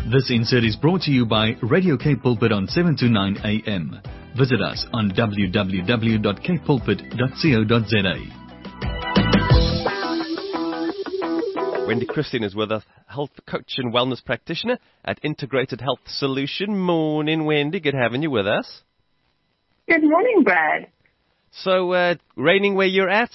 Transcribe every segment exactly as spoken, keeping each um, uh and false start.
This insert is brought to you by Radio Cape Pulpit on seven to nine a m. Visit us on w w w dot cape pulpit dot co dot z a. Wendy Christine is with us, health coach and wellness practitioner at Integrated Health Solution. Morning, Wendy. Good having you with us. Good morning, Brad. So, uh, raining where you're at?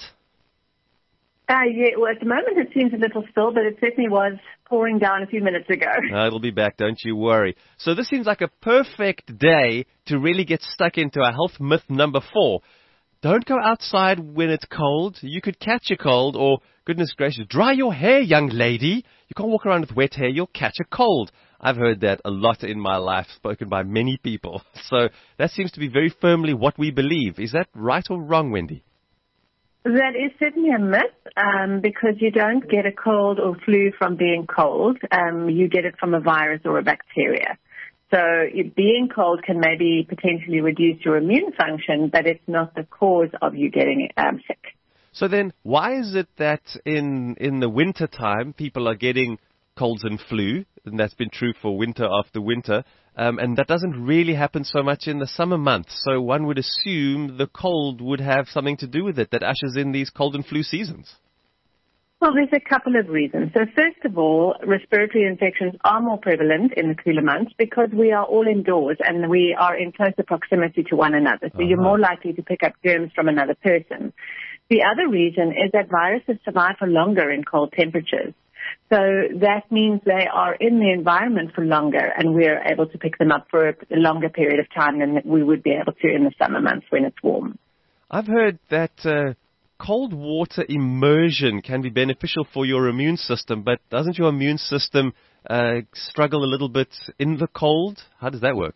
Uh, yeah, well, at the moment it seems a little still, but it certainly was pouring down a few minutes ago. Uh, it'll be back, don't you worry. So this seems like a perfect day to really get stuck into our health myth number four. Don't go outside when it's cold. You could catch a cold, or, goodness gracious, dry your hair, young lady. You can't walk around with wet hair. You'll catch a cold. I've heard that a lot in my life, spoken by many people. So that seems to be very firmly what we believe. Is that right or wrong, Wendy? That is certainly a myth, um, because you don't get a cold or flu from being cold. Um, you get it from a virus or a bacteria. So it, being cold can maybe potentially reduce your immune function, but it's not the cause of you getting um, sick. So then why is it that in in the winter time people are getting colds and flu, and that's been true for winter after winter, um, and that doesn't really happen so much in the summer months? So one would assume the cold would have something to do with it that ushers in these cold and flu seasons. Well, there's a couple of reasons. So first of all, respiratory infections are more prevalent in the cooler months because we are all indoors and we are in closer proximity to one another. So uh-huh. You're more likely to pick up germs from another person. The other reason is that viruses survive for longer in cold temperatures. So that means they are in the environment for longer, and we're able to pick them up for a longer period of time than we would be able to in the summer months when it's warm. I've heard that uh, cold water immersion can be beneficial for your immune system, but doesn't your immune system uh, struggle a little bit in the cold? How does that work?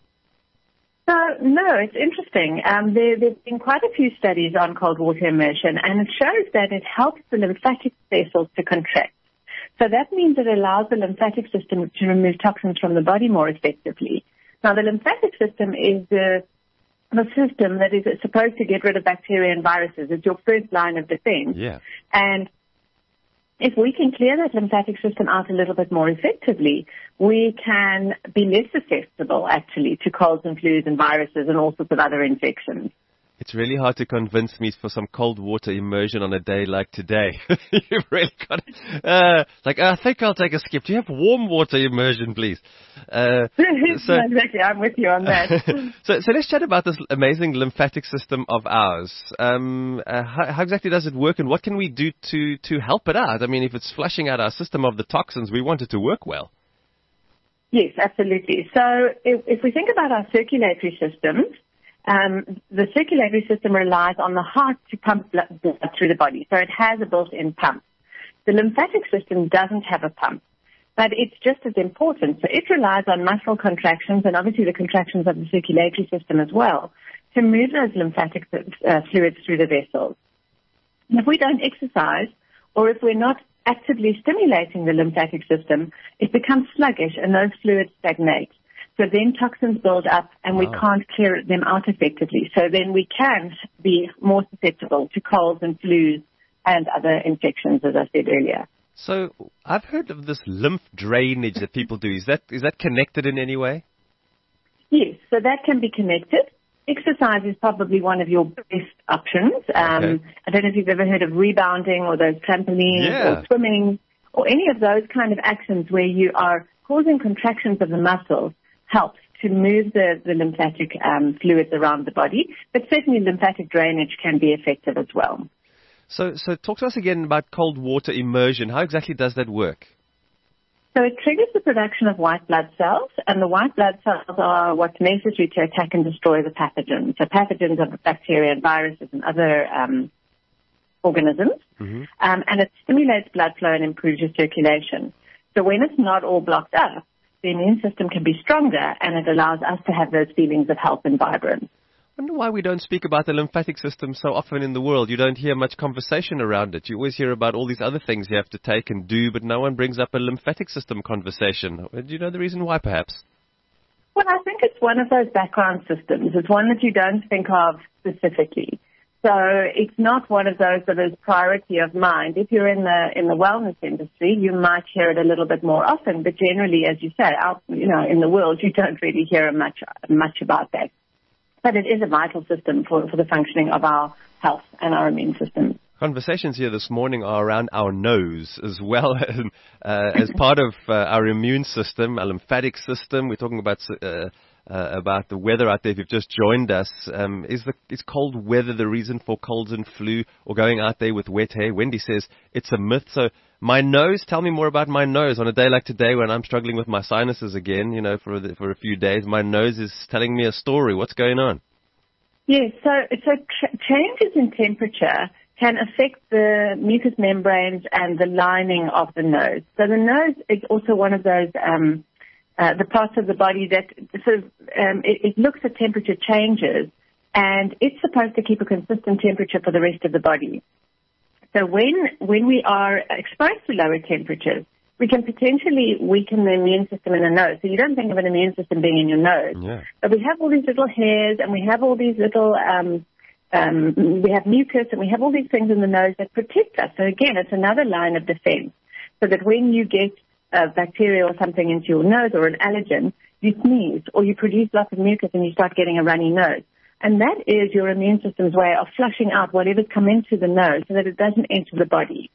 So, no, it's interesting. Um, there, there's been quite a few studies on cold water immersion, and it shows that it helps the lymphatic vessels to contract. So that means it allows the lymphatic system to remove toxins from the body more effectively. Now, the lymphatic system is the, the system that is supposed to get rid of bacteria and viruses. It's your first line of defense. Yeah. And if we can clear that lymphatic system out a little bit more effectively, we can be less susceptible, actually, to colds and flus and viruses and all sorts of other infections. It's really hard to convince me for some cold water immersion on a day like today. You've really got to, uh, like, I think I'll take a skip. Do you have warm water immersion, please? Uh, so, exactly, I'm with you on that. so, so let's chat about this amazing lymphatic system of ours. Um, uh, how, how exactly does it work, and what can we do to, to help it out? I mean, if it's flushing out our system of the toxins, we want it to work well. Yes, absolutely. So if, if we think about our circulatory systems, Um, the circulatory system relies on the heart to pump blood through the body, so it has a built-in pump. The lymphatic system doesn't have a pump, but it's just as important. So it relies on muscle contractions and obviously the contractions of the circulatory system as well to move those lymphatic uh, fluids through the vessels. And if we don't exercise, or if we're not actively stimulating the lymphatic system, it becomes sluggish and those fluids stagnate. So then toxins build up and we wow. can't clear them out effectively. So then we can be more susceptible to colds and flus and other infections, as I said earlier. So I've heard of this lymph drainage that people do. Is that is that connected in any way? Yes, so that can be connected. Exercise is probably one of your best options. Um, okay. I don't know if you've ever heard of rebounding or those trampolines yeah. or swimming or any of those kind of actions where you are causing contractions of the muscles. Helps to move the, the lymphatic um, fluids around the body, but certainly lymphatic drainage can be effective as well. So, so talk to us again about cold water immersion. How exactly does that work? So it triggers the production of white blood cells, and the white blood cells are what's necessary to attack and destroy the pathogens. So pathogens are bacteria and viruses and other um, organisms, mm-hmm. um, and it stimulates blood flow and improves your circulation. So when it's not all blocked up, the immune system can be stronger, and it allows us to have those feelings of health and vibrance. I wonder why we don't speak about the lymphatic system so often in the world. You don't hear much conversation around it. You always hear about all these other things you have to take and do, but no one brings up a lymphatic system conversation. Do you know the reason why, perhaps? Well, I think it's one of those background systems. It's one that you don't think of specifically. So it's not one of those that is priority of mind. If you're in the in the wellness industry, you might hear it a little bit more often. But generally, as you say, out you know in the world, you don't really hear much much about that. But it is a vital system for for the functioning of our health and our immune system. Conversations here this morning are around our nose as well uh, as part of uh, our immune system, our lymphatic system. We're talking about uh, uh, about the weather out there. If you've just joined us, um, is the is cold weather the reason for colds and flu or going out there with wet hair? Wendy says it's a myth. So my nose, tell me more about my nose. On a day like today when I'm struggling with my sinuses again, you know, for the, for a few days, my nose is telling me a story. What's going on? Yes, so so ch- changes in temperature can affect the mucous membranes and the lining of the nose. So the nose is also one of those um, uh, the parts of the body that sort of um, it, it looks at temperature changes, and it's supposed to keep a consistent temperature for the rest of the body. So when when we are exposed to lower temperatures, we can potentially weaken the immune system in the nose. So you don't think of an immune system being in your nose, yeah. But we have all these little hairs, and we have all these little um, um, we have mucus, and we have all these things in the nose that protect us. So again, it's another line of defense, so that when you get uh, bacteria or something into your nose or an allergen, you sneeze or you produce lots of mucus and you start getting a runny nose. And that is your immune system's way of flushing out whatever's come into the nose so that it doesn't enter the body.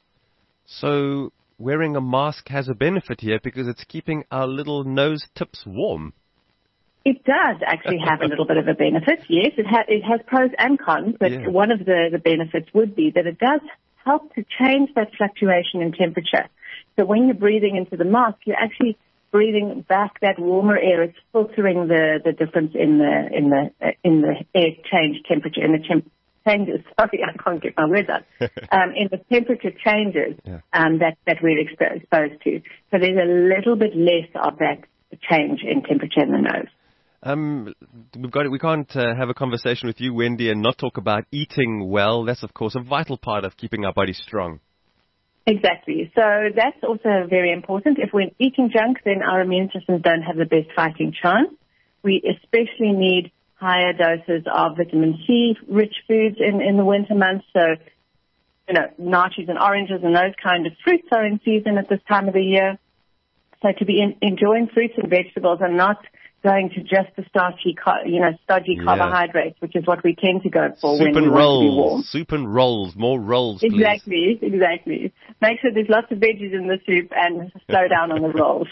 So wearing a mask has a benefit here because it's keeping our little nose tips warm. It does actually have a little bit of a benefit, yes. It, ha- it has pros and cons, but yeah. one of the, the benefits would be that it does help to change that fluctuation in temperature. So when you're breathing into the mask, you're actually breathing back that warmer air. It's filtering the, the difference in the in the uh, in the air change temperature in the temp- changes. Sorry, I can't get my words out. Um, in the temperature changes yeah. um, that that we're expo- exposed to. So there's a little bit less of that change in temperature in the nose. Um, we've got. We can't uh, have a conversation with you, Wendy, and not talk about eating well. That's, of course, a vital part of keeping our body strong. Exactly. So that's also very important. If we're eating junk, then our immune systems don't have the best fighting chance. We especially need higher doses of vitamin C-rich foods in, in the winter months. So, you know, naartjies and oranges and those kind of fruits are in season at this time of the year. So to be in, enjoying fruits and vegetables and not going to just the starchy, you know, stodgy yeah. carbohydrates, which is what we tend to go for soup when we and want rolls. to be warm. Soup and rolls, more rolls, please. Exactly, exactly. Make sure there's lots of veggies in the soup and slow down on the rolls.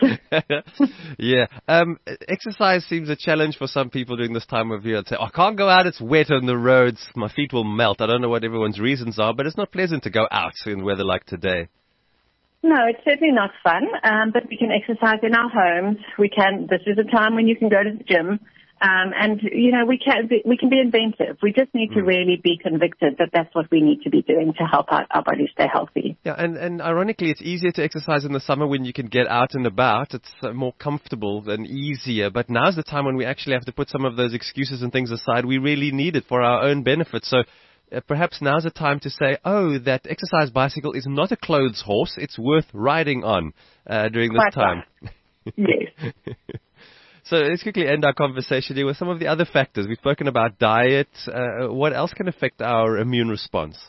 yeah. Um, exercise seems a challenge for some people during this time of year. Say, oh, I can't go out, it's wet on the roads, my feet will melt. I don't know what everyone's reasons are, but it's not pleasant to go out in weather like today. No, it's certainly not fun, um, but we can exercise in our homes. We can. This is a time when you can go to the gym, um, and you know we can be, we can be inventive. We just need to really be convicted that that's what we need to be doing to help our, our bodies stay healthy. Yeah, and, and ironically, it's easier to exercise in the summer when you can get out and about. It's uh, more comfortable and easier. But now's the time when we actually have to put some of those excuses and things aside. We really need it for our own benefit. So. Uh, perhaps now's the time to say, oh, that exercise bicycle is not a clothes horse. It's worth riding on uh, during this Quite time. Right. Yes. So let's quickly end our conversation here with some of the other factors. We've spoken about diet. Uh, what else can affect our immune response?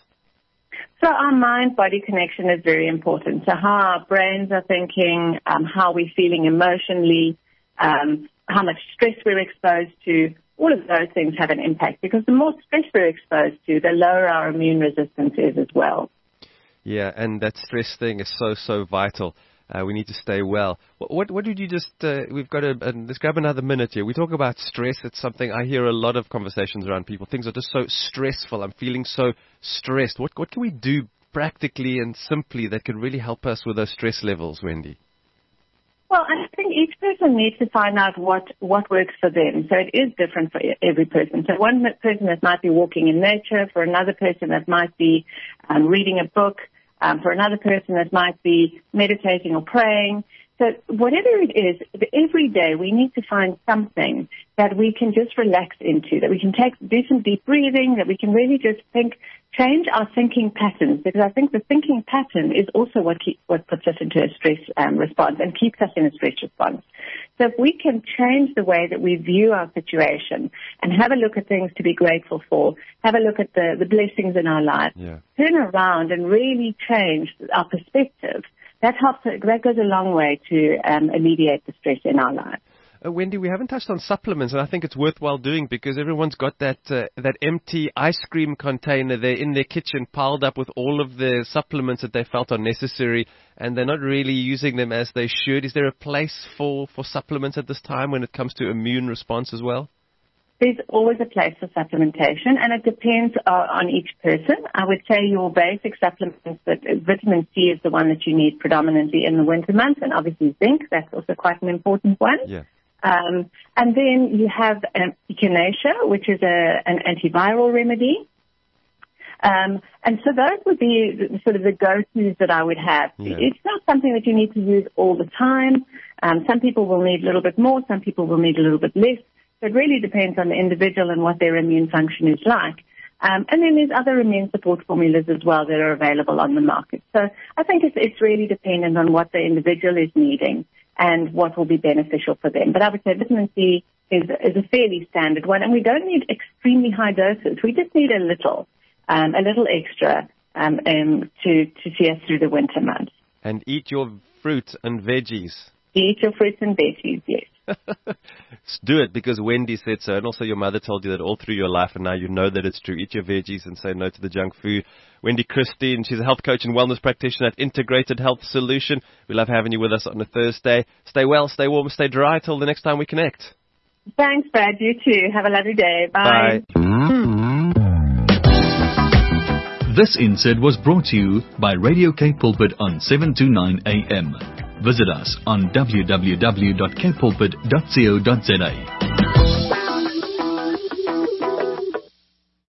So our mind-body connection is very important. So how our brains are thinking, um, how we're feeling emotionally, um, how much stress we're exposed to. All of those things have an impact because the more stress we're exposed to, the lower our immune resistance is as well. Yeah, and that stress thing is so, so vital. Uh, we need to stay well. What, what, what did you just, uh, we've got to, uh, let's grab another minute here. We talk about stress. It's something, I hear a lot of conversations around people. Things are just so stressful. I'm feeling so stressed. What, what can we do practically and simply that can really help us with those stress levels, Wendy? Well, I think each person needs to find out what, what works for them. So it is different for every person. So one person that might be walking in nature, for another person that might be um, reading a book, um, for another person that might be meditating or praying. So whatever it is, every day we need to find something that we can just relax into, that we can take, do some deep breathing, that we can really just think, change our thinking patterns, because I think the thinking pattern is also what keep, what puts us into a stress um, response and keeps us in a stress response. So if we can change the way that we view our situation and have a look at things to be grateful for, have a look at the, the blessings in our lives, Yeah. turn around and really change our perspective, that helps, that goes a long way to um, alleviate the stress in our lives. Uh, Wendy, we haven't touched on supplements, and I think it's worthwhile doing because everyone's got that uh, that empty ice cream container there in their kitchen piled up with all of the supplements that they felt are necessary, and they're not really using them as they should. Is there a place for, for supplements at this time when it comes to immune response as well? There's always a place for supplementation, and it depends uh, on each person. I would say your basic supplements, that uh, vitamin C is the one that you need predominantly in the winter months, and obviously zinc, that's also quite an important one. Yeah. Um, and then you have um, echinacea, which is a, an antiviral remedy. Um, and so those would be the, sort of the go-tos that I would have. Yeah. It's not something that you need to use all the time. Um, some people will need a little bit more. Some people will need a little bit less. So it really depends on the individual and what their immune function is like. Um, and then there's other immune support formulas as well that are available on the market. So I think it's, it's really dependent on what the individual is needing and what will be beneficial for them. But I would say vitamin C is, is a fairly standard one, and we don't need extremely high doses. We just need a little, um, a little extra um, um, to, to see us through the winter months. And eat your fruit and veggies. Eat your fruits and veggies, yes. Do it because Wendy said so, and also your mother told you that all through your life, and now you know that it's true. Eat your veggies and say no to the junk food. Wendy Christine, she's a health coach and wellness practitioner at Integrated Health Solution. We love having you with us on a Thursday. Stay well, stay warm, stay dry till the next time we connect. Thanks, Brad. You too. Have a lovely day. Bye. Bye. This insert was brought to you by Radio K Pulpit on seven to nine a m. Visit us on w w w dot k pulpit dot co dot za.